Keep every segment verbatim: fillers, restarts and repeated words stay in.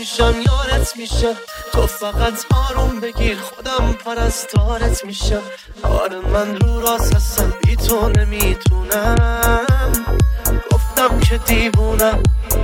میشم یارت میشم، تو فقط آروم بگیر خودم پرستارت میشم. آره من رو راست هستم بی تو نمیتونم، گفتم که دیوونم.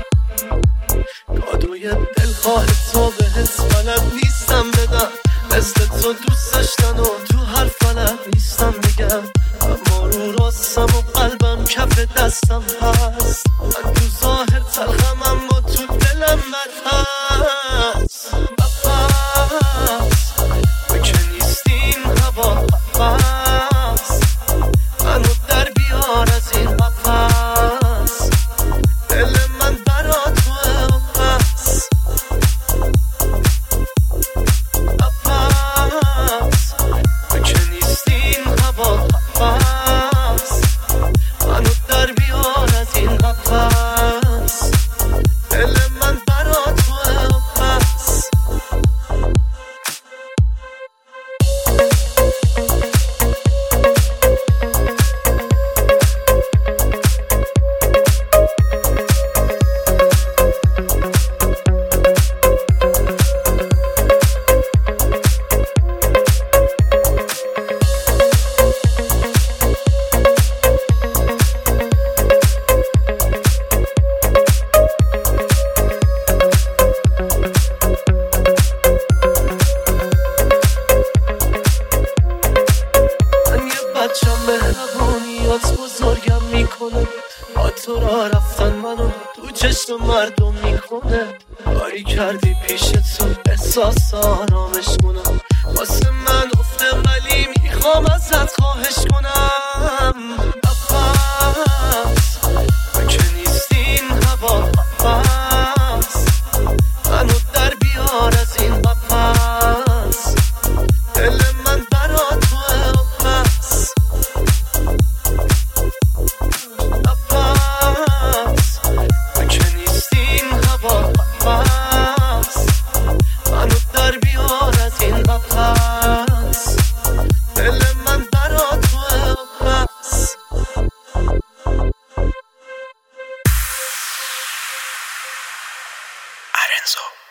کادوی دلخواه تو بهت بلد نیستم بدم، مثل تو دوست داشتن و تو هر فلد نیستم بگم. اما رو راستم و قلبم کف دستم هست، من تو ظاهر تلخم اما تو دلم بد هست. بس تو که نیستین هوا، بس منو در بیار از این قفس، دل من برا توه و بس. بس تو که نیستین هوا، بس منو در بیار از این قفس، دل من برا توه و بس. بچم مهربونیات بزرگم میکنه، با تو را رفتن منو تو چشم مردم میکنه. کاری کردی پیش تو احساس آرامش کنم، واسه من افته ولی میخوام ازت خواهش کنم. بس تو که نیستین هوا، بس منو در بیار از این قفس، دل من برا توه و بس. بس تو که نیستین هوا، بس منو در بیار از این قفس، دل من برا توه و بس. آرنزو